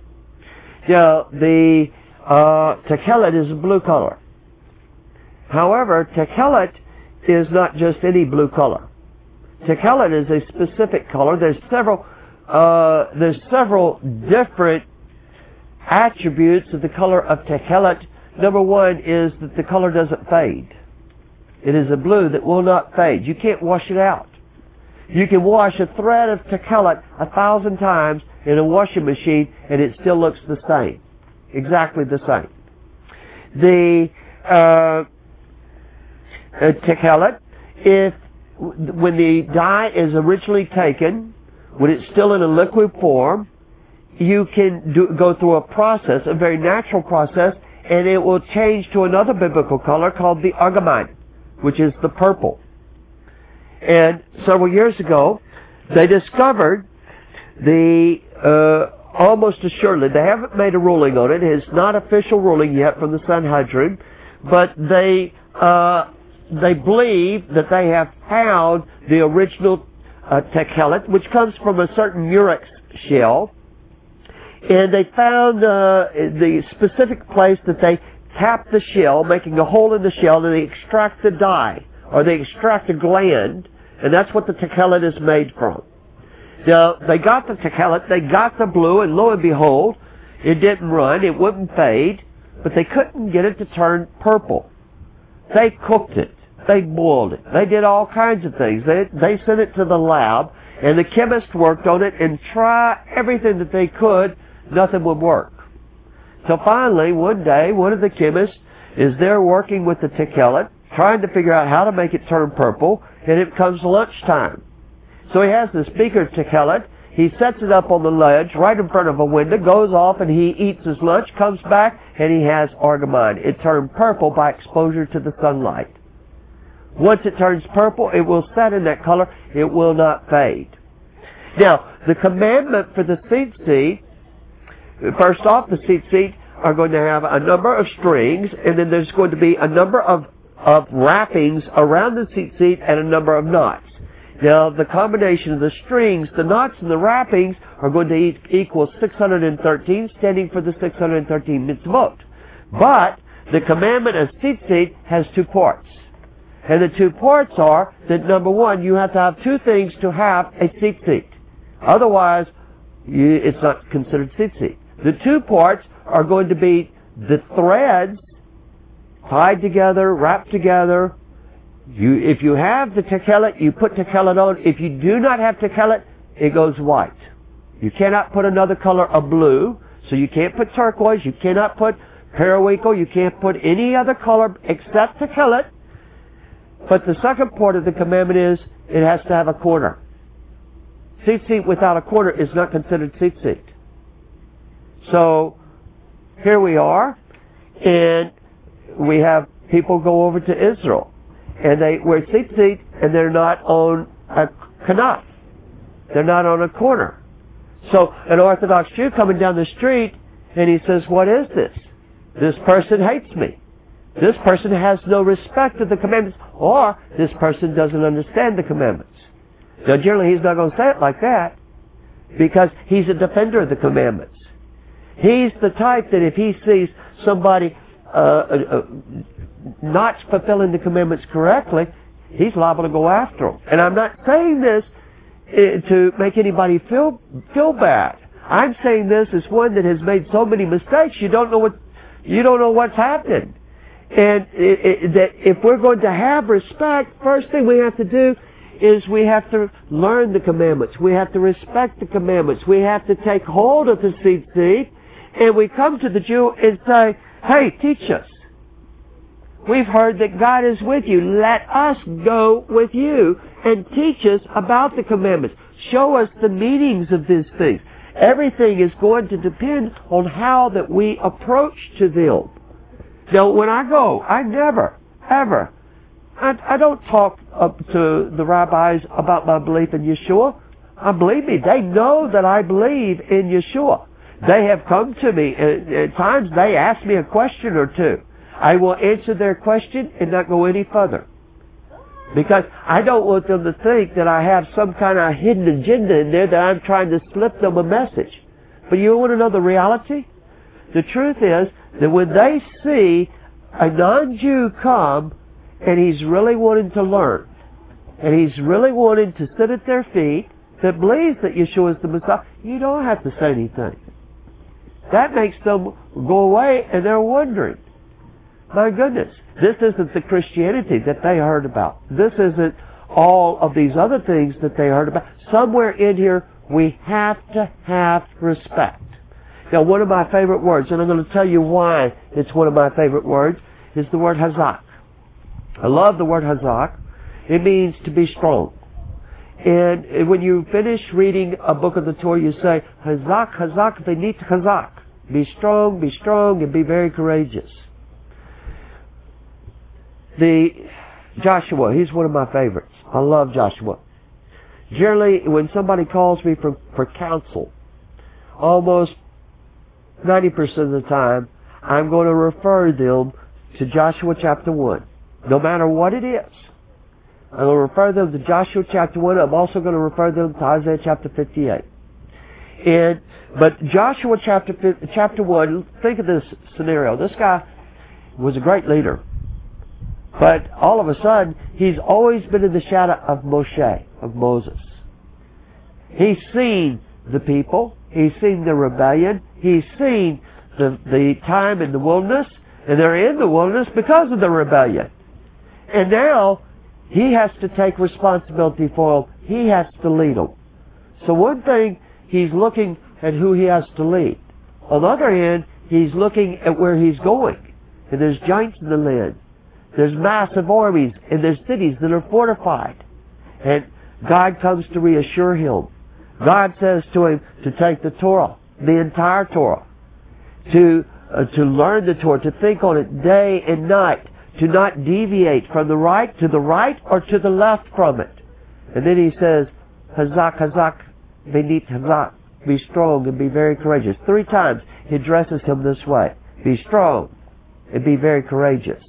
Now, the uh, techelet is a blue color. However, techelet is not just any blue color. Techelet is a specific color. There's several, uh, there's several different attributes of the color of techelet. Number one is that the color doesn't fade. It is a blue that will not fade. You can't wash it out. You can wash a thread of techelet a thousand times in a washing machine and it still looks the same. Exactly the same. The uh, uh, techelet, if when the dye is originally taken, when it's still in a liquid form, you can do, go through a process, a very natural process, and it will change to another biblical color called the argamine, which is the purple. And several years ago, they discovered the, uh, almost assuredly, they haven't made a ruling on it, it's not official ruling yet from the Sanhedrin, but they, uh, they believe that they have found the original uh, techelet, which comes from a certain murex shell. And they found uh, the specific place that they tap the shell, making a hole in the shell, and they extract the dye, or they extract a gland, and that's what the techelet is made from. Now, they got the techelet, they got the blue, and lo and behold, it didn't run, it wouldn't fade, but they couldn't get it to turn purple. They cooked it, they boiled it, they did all kinds of things. They, they sent it to the lab, and the chemists worked on it and tried everything that they could. Nothing would work. So finally, one day, one of the chemists is there working with the techelet, trying to figure out how to make it turn purple, and it comes lunchtime. So he has this beaker of techelet, he sets it up on the ledge right in front of a window, goes off and he eats his lunch, comes back, and he has argamine. It turned purple by exposure to the sunlight. Once it turns purple, it will set in that color, it will not fade. Now, the commandment for the tzitzit, first off, the tzitzit are going to have a number of strings, and then there's going to be a number of, of wrappings around the tzitzit and a number of knots. Now, the combination of the strings, the knots, and the wrappings are going to equal six hundred thirteen, standing for the six hundred thirteen mitzvot. But the commandment of tzitzit has two parts. And the two parts are that, number one, you have to have two things to have a tzitzit. Otherwise, you, it's not considered tzitzit. The two parts are going to be the threads tied together, wrapped together. You, if you have the techelet, you put techelet on. If you do not have techelet, it goes white. You cannot put another color of blue, so you can't put turquoise, you cannot put periwinkle, you can't put any other color except techelet. But the second part of the commandment is it has to have a corner. Tzitzit without a corner is not considered tzitzit. So, here we are, and we have people go over to Israel, and they wear tzitzit, and they're not on a kanaf. They're not on a corner. So, an Orthodox Jew coming down the street, and he says, what is this? This person hates me. This person has no respect of the commandments, or this person doesn't understand the commandments. Now, generally, he's not going to say it like that, because he's a defender of the commandments. He's the type that if he sees somebody uh, uh, not fulfilling the commandments correctly, he's liable to go after them. And I'm not saying this uh, to make anybody feel feel bad. I'm saying this as one that has made so many mistakes. You don't know what you don't know what's happened. And it, it, that if we're going to have respect, first thing we have to do is we have to learn the commandments. We have to respect the commandments. We have to take hold of the seed seed, and we come to the Jew and say, hey, teach us. We've heard that God is with you. Let us go with you and teach us about the commandments. Show us the meanings of these things. Everything is going to depend on how that we approach to them. Now, when I go, I never, ever, I, I don't talk up to the rabbis about my belief in Yeshua. I believe me, they know that I believe in Yeshua. They have come to me, and at times they ask me a question or two. I will answer their question and not go any further. Because I don't want them to think that I have some kind of hidden agenda in there, that I'm trying to slip them a message. But you want to know the reality? The truth is that when they see a non-Jew come and he's really wanting to learn, and he's really wanting to sit at their feet, that believes that Yeshua is the Messiah, you don't have to say anything. That makes them go away and they're wondering, my goodness, this isn't the Christianity that they heard about. This isn't all of these other things that they heard about. Somewhere in here, we have to have respect. Now, one of my favorite words, and I'm going to tell you why it's one of my favorite words, is the word hazak. I love the word hazak. It means to be strong. And when you finish reading a book of the Torah, you say, hazak, hazak, benit hazak. Be strong, be strong, and be very courageous. The Joshua, he's one of my favorites. I love Joshua. Generally, when somebody calls me for, for counsel, almost ninety percent of the time, I'm going to refer them to Joshua chapter one. No matter what it is. I'm going to refer them to Joshua chapter one. I'm also going to refer them to Isaiah chapter fifty-eight. And, but Joshua chapter, chapter one, think of this scenario. This guy was a great leader. But all of a sudden, he's always been in the shadow of Moshe, of Moses. He's seen the people. He's seen the rebellion. He's seen the, the time in the wilderness. And they're in the wilderness because of the rebellion. And now, he has to take responsibility for them. He has to lead them. So one thing, he's looking at who he has to lead. On the other hand, he's looking at where he's going. And there's giants in the land. There's massive armies, and there's cities that are fortified. And God comes to reassure him. God says to him to take the Torah, the entire Torah, to uh, to learn the Torah, to think on it day and night, to not deviate from the right to the right or to the left from it. And then he says, Hazak, Hazak, benit Hazak, be strong and be very courageous. Three times he addresses him this way. Be strong and be very courageous.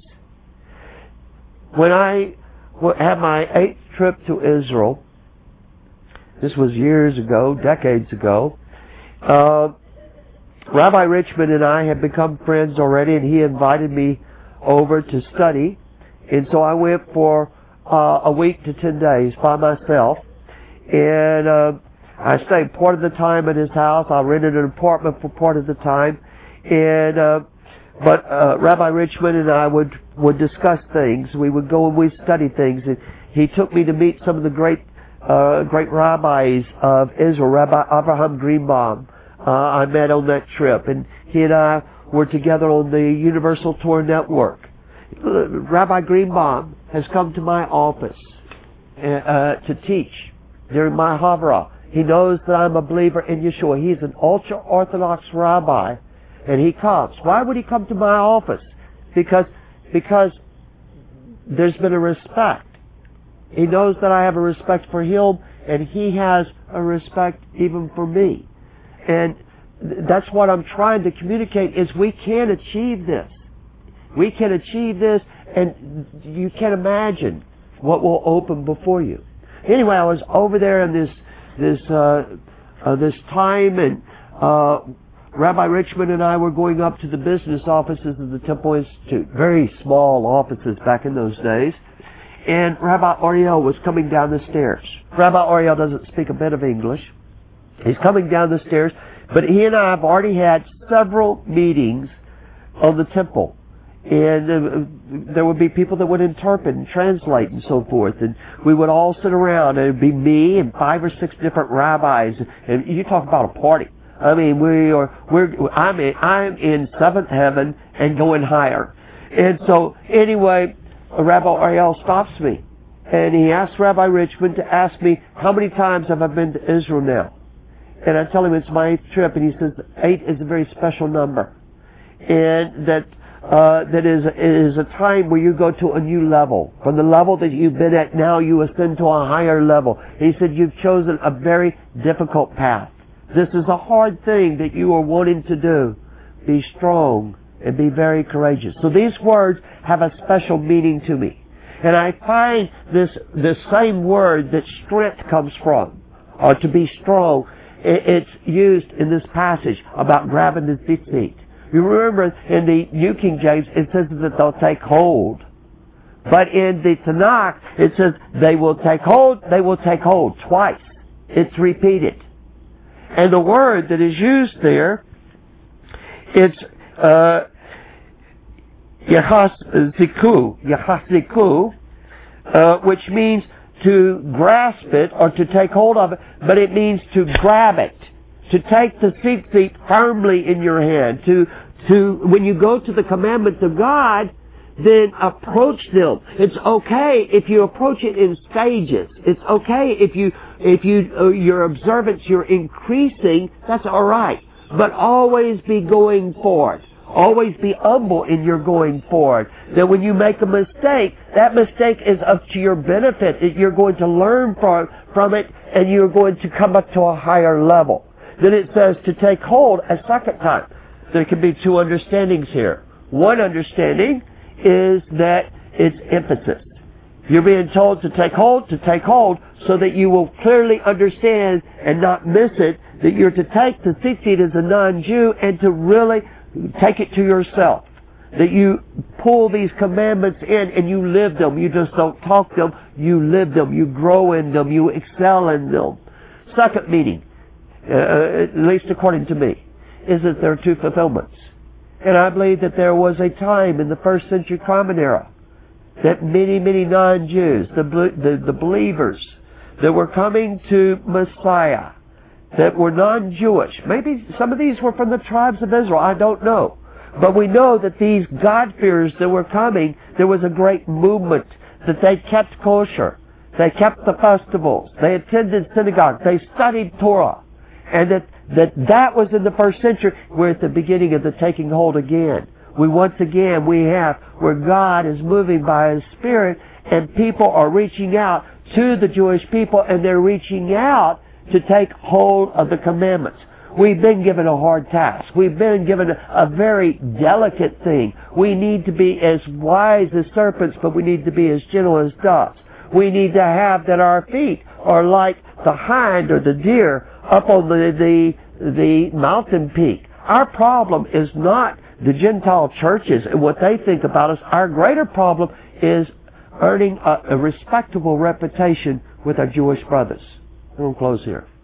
When I had my eighth trip to Israel, this was years ago, decades ago, uh, Rabbi Richmond and I had become friends already, and he invited me over to study. And so I went for uh, a week to ten days by myself. And uh, I stayed part of the time at his house. I rented an apartment for part of the time. And uh, But uh, Rabbi Richmond and I would, would discuss things. We would go and we'd study things. And he took me to meet some of the great uh, great rabbis of Israel. Rabbi Abraham Greenbaum uh, I met on that trip. And he and I were together on the Universal Torah Network. Rabbi Greenbaum has come to my office uh, to teach during my Havra. He knows that I'm a believer in Yeshua. He's an ultra-Orthodox rabbi. And he comes. Why would he come to my office? Because, because there's been a respect. He knows that I have a respect for him, and he has a respect even for me. And that's what I'm trying to communicate, is we can achieve this. We can achieve this, and you can't imagine what will open before you. Anyway, I was over there in this this uh, uh, this time, and uh, Rabbi Richmond and I were going up to the business offices of the Temple Institute. Very small offices back in those days. And Rabbi Ariel was coming down the stairs. Rabbi Ariel doesn't speak a bit of English. He's coming down the stairs, but he and I have already had several meetings on the temple. And uh, there would be people that would interpret and translate and so forth. And we would all sit around, and it would be me and five or six different rabbis. And you talk about a party. I mean, we are, we're, I'm in, I'm in seventh heaven and going higher. And so, anyway, Rabbi Ariel stops me, and he asks Rabbi Richmond to ask me, how many times have I been to Israel now? And I tell him it's my eighth trip, and he says eight is a very special number. And that uh, that is, is a time where you go to a new level. From the level that you've been at now, you ascend to a higher level. And he said, you've chosen a very difficult path. This is a hard thing that you are wanting to do. Be strong and be very courageous. So these words have a special meaning to me. And I find this, this same word that strength comes from, or to be strong, it's used in this passage about grabbing the feet. You remember in the New King James, it says that they'll take hold. But in the Tanakh, it says they will take hold, they will take hold twice. It's repeated. And the word that is used there, it's uh, Yachasiku, Yachasiku, uh, which means to grasp it or to take hold of it, but it means to grab it, to take the tzitzit firmly in your hand, to, to, when you go to the commandments of God, then approach them. It's okay if you approach it in stages. It's okay if you, if you, uh, your observance, you're increasing, that's alright. But always be going forward. Always be humble in your going forward. That when you make a mistake, that mistake is up to your benefit. You're going to learn from, from it, and you're going to come up to a higher level. Then it says to take hold a second time. There can be two understandings here. One understanding is that it's emphasis. You're being told to take hold, to take hold, so that you will clearly understand and not miss it, that you're to take the tzitzit as a non-Jew and to really take it to yourself. That you pull these commandments in and you live them. You just don't talk them, you live them. You grow in them, you excel in them. Second meaning, uh, at least according to me, is that there are two fulfillments. And I believe that there was a time in the first century common era that many, many non-Jews, the, the, the believers that were coming to Messiah, that were non-Jewish, maybe some of these were from the tribes of Israel, I don't know. But we know that these God-fearers that were coming, there was a great movement, that they kept kosher, they kept the festivals, they attended synagogue, they studied Torah, and that that that was in the first century. We're at the beginning of the taking hold again. We once again, we have where God is moving by His Spirit, and people are reaching out to the Jewish people, and they're reaching out to take hold of the commandments. We've been given a hard task. We've been given a, a very delicate thing. We need to be as wise as serpents, but we need to be as gentle as doves. We need to have that our feet are like the hind or the deer up on the, the, the mountain peak. Our problem is not the Gentile churches and what they think about us. Our greater problem is earning a, a respectable reputation with our Jewish brothers. I'm going to close here.